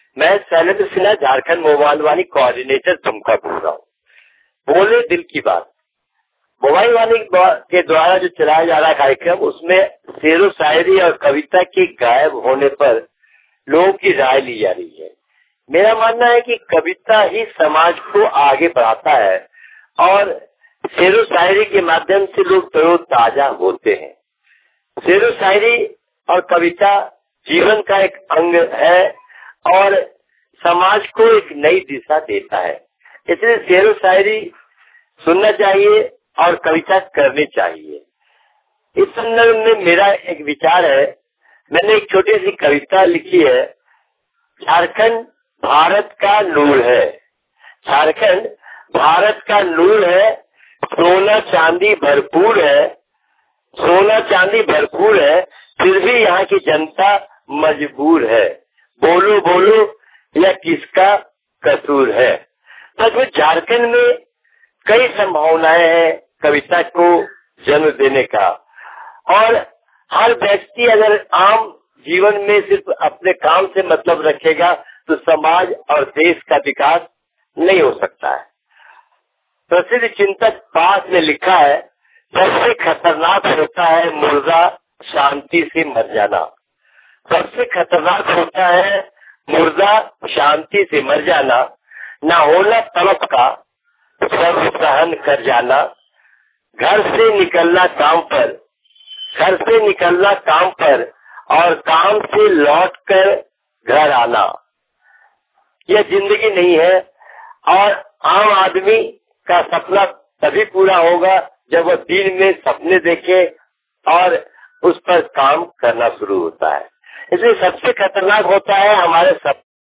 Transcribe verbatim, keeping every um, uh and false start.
मैं Shailendra Sinha, Jharkhand mobile Vaani coordinator Dumka बोल रहा हूँ। बोले दिल की बात, मोबाइल वाणी के द्वारा जो चलाया जा रहा कार्यक्रम, उसमें शेरो शायरी और कविता के गायब होने पर लोगों की राय ली जा रही है। मेरा मानना है कि कविता ही समाज को आगे बढ़ाता है और शेरो शायरी के माध्यम से लोग तरोताजा होते हैं। शेरो शायरी और कविता जीवन का एक अंग है और समाज को एक नई दिशा देता है। इसलिए शेरो शायरी सुनना चाहिए और कविता करनी चाहिए। इस संदर्भ में मेरा एक विचार है, मैंने एक छोटी सी कविता लिखी है। झारखंड भारत का नूर है, झारखंड भारत का नूर है, सोना चांदी भरपूर है, सोना चांदी भरपूर है, फिर भी यहाँ की जनता मजबूर है। बोलो बोलो यह किसका कसूर है। तो झारखंड में कई संभावनाएं हैं कविता को जन्म देने का, और हर व्यक्ति अगर आम जीवन में सिर्फ अपने काम से मतलब रखेगा तो समाज और देश का विकास नहीं हो सकता है। प्रसिद्ध चिंतक पास ने लिखा है, सबसे खतरनाक होता है मुर्दा शांति से मर जाना। सबसे खतरनाक होता है मुर्दा शांति से मर जाना, ना होना तड़प का सब सहन कर जाना, घर से निकलना काम पर, घर से निकलना काम पर और काम से लौट कर घर आना। यह जिंदगी नहीं है और आम आदमी का सपना तभी पूरा होगा जब वह दिन में सपने देखे और उस पर काम करना शुरू होता है। इसलिए सबसे खतरनाक होता है हमारे सपने